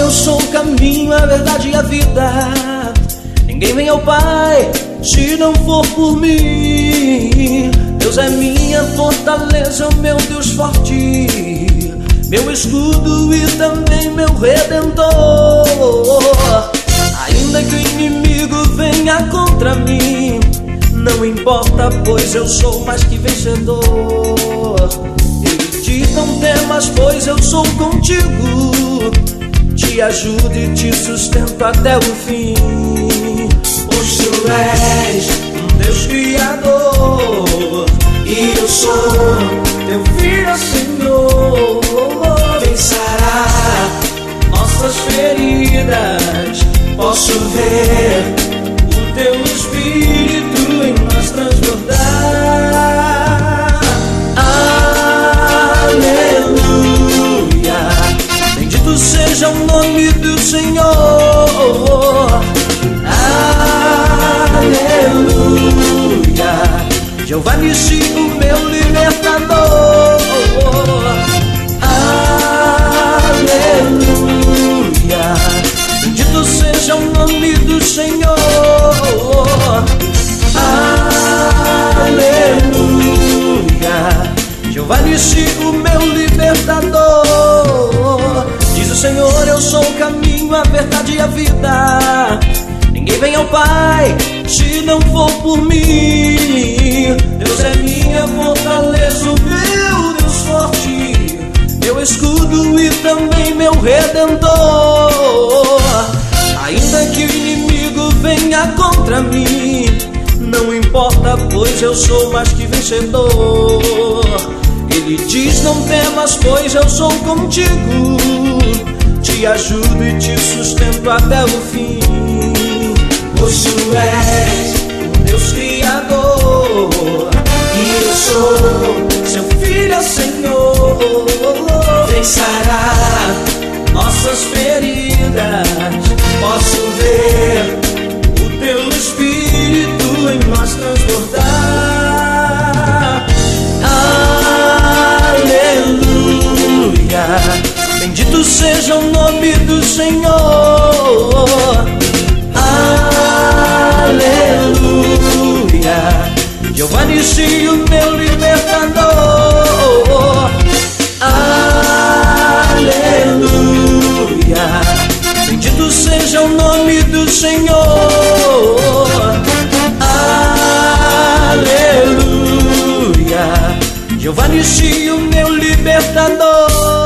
eu sou o caminho, a verdade e a vida. Ninguém vem ao Pai se não for por mim. Deus é minha fortaleza, o meu Deus forte, meu escudo e também meu redentor. Ainda que o inimigo venha contra mim, não importa, pois eu sou mais que vencedor. Ele diz: não temas, pois eu sou contigo, te ajudo e te sustento até o fim. Pois tu és um Deus criador e eu sou teu filho, Senhor. Quem sará nossas feridas? Posso ver o teu Espírito em nós transbordar. Aleluia, bendito seja o nome do Senhor. Aleluia, Jeová Nissi, o meu libertador. Aleluia, bendito seja o nome do Senhor. Aleluia, Jeová Nissi, o meu libertador. Diz o Senhor: eu sou o caminho, a verdade e a vida. Ninguém vem ao Pai se não for por mim. Deus é minha fortaleza, o meu Deus forte, meu escudo e também meu redentor. Ainda que o inimigo venha contra mim, não importa, pois eu sou mais que vencedor. Ele diz: não temas, pois eu sou contigo, te ajudo e te sustento até o fim. Pois tu és o Deus criador e eu sou seu filho, Senhor. Vem sarar nossas feridas, posso ver o teu Espírito em nós transbordar. Aleluia, bendito seja o nome do Senhor. Aleluia, Jeová Nissi, o meu libertador. Aleluia, bendito seja o nome do Senhor. Aleluia, Jeová Nissi, o meu libertador.